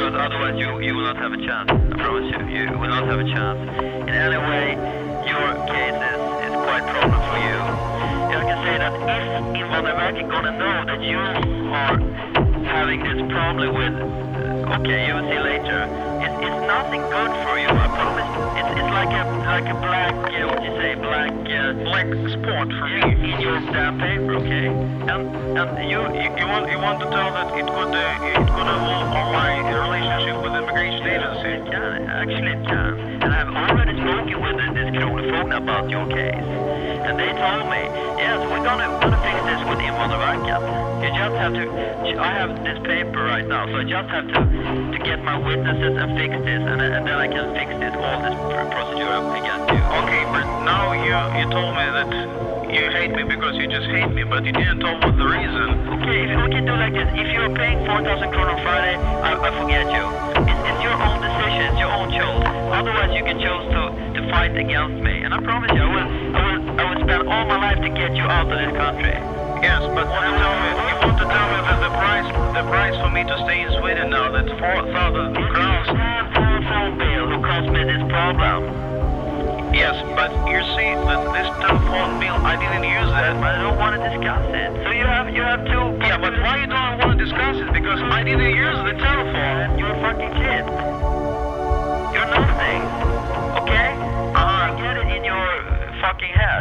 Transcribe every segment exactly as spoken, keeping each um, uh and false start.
because otherwise you, you will not have a chance. I promise you, you will not have a chance. In any way, your case is, is quite problem for you. I can say that if Invandrarverket is gonna know that you are having this problem with, uh, okay, you will see later, it's, it's nothing good for you, I promise. It's, it's like a like a black, uh, what do you say, black, uh, Black spot for in, me. in your damn paper, okay? And and you, You, you want you want to tell that it could uh, it could involve on my relationship with the immigration agency? it can, actually it can. And I've already spoken with this Kronofogden about your case. And they told me, yes, we're gonna, gonna fix this with Invandrarverket. You just have to, I have this paper right now, so I just have to, to get my witnesses and fix this, and, and then I can fix this, all this pr- procedure against you. Okay, but now you you told me that you hate me because you just hate me, but you didn't tell what the reason. Okay, if we can do like this, if you're paying four thousand kronor on Friday, I, I forget you. It's, it's your own decision, it's your own choice. Otherwise you can choose to, to fight against me, and I promise you, I will, I will, I will spend all my life to get you out of this country. Yes, but want to tell me you want to tell me that the price the price for me to stay in Sweden now that's four thousand crowns. Telephone bill who caused me this problem. Yes, but you see that this telephone bill I didn't use that. But I don't want to discuss it. So you have you have to. Yeah, but why you don't want to discuss it? Because I didn't use the telephone. You're a fucking kid. You're nothing. Okay? Uh, Get it in your fucking head.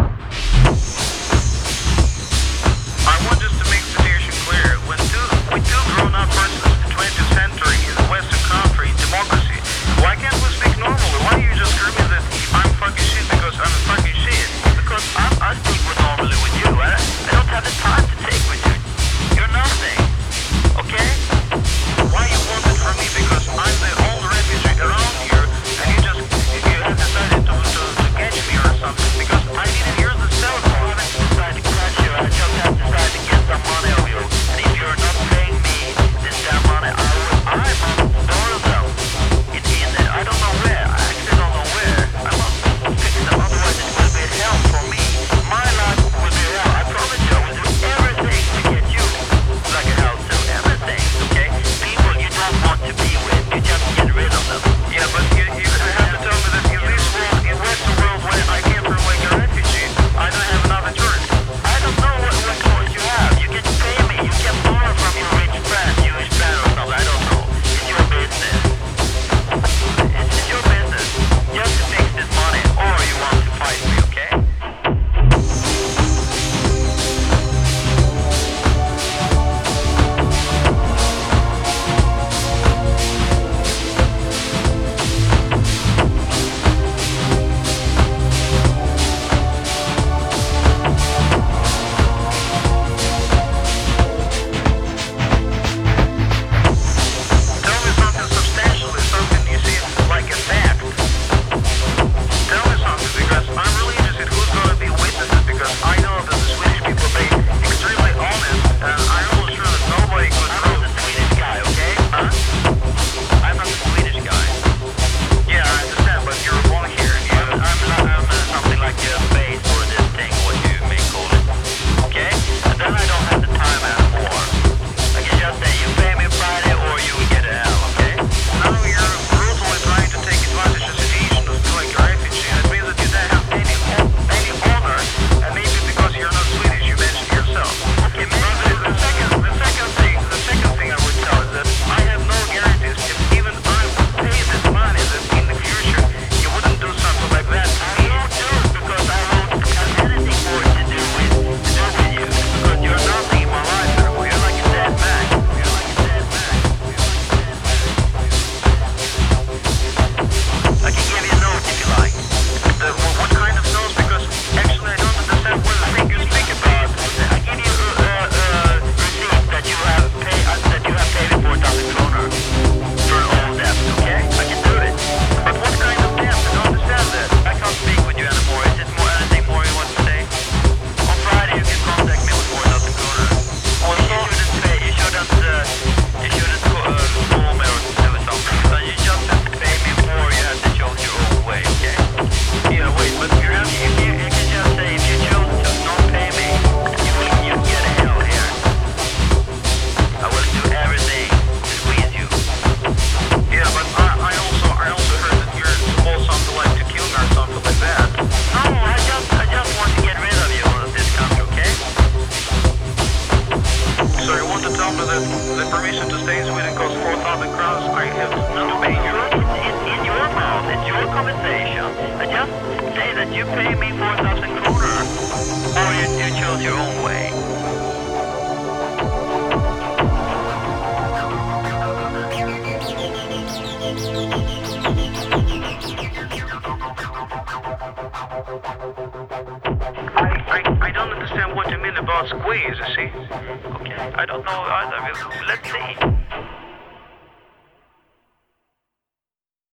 I want just to make the situation clear. When two when two grown-up persons in the twentieth century in the Western country in democracy, why can't we speak normally? Why do you just scream me that I'm fucking shit because I'm a fucking shit? Because I, I speak with normally with you. I, I don't have the time to take with you. You're nothing. Okay? Why you want it from me? Because I'm the only refugee around here, and you just you have decided to, to, to catch me or something. Because I didn't use the cell I phone. haven't decided to catch you. I just have decided to get some money of you. And if you're not paying me this damn money, I will, I must store them. In, in, I don't know where. I actually don't know where. I must fix them. Otherwise it will be hell for me. My life will be hell. I promise you. I will do everything to get you like a hell too. Everything. Okay? People you don't want to be with, you just get rid of them. Yeah, but you, you have to tell me that in this world, in Western world where I came from like a refugee, I don't have another choice. I don't know what, what choice you have. You can pay me. You can borrow from your rich friend, Jewish friend or something. I don't know. It's your business. It's, it's your business. Just to fix this money, or you want to fight me, okay? you pay me four thousand kroner, or you, you chose your own way. I, I, I don't understand what you mean about squeeze, you see? Okay, I don't know either. Let's see.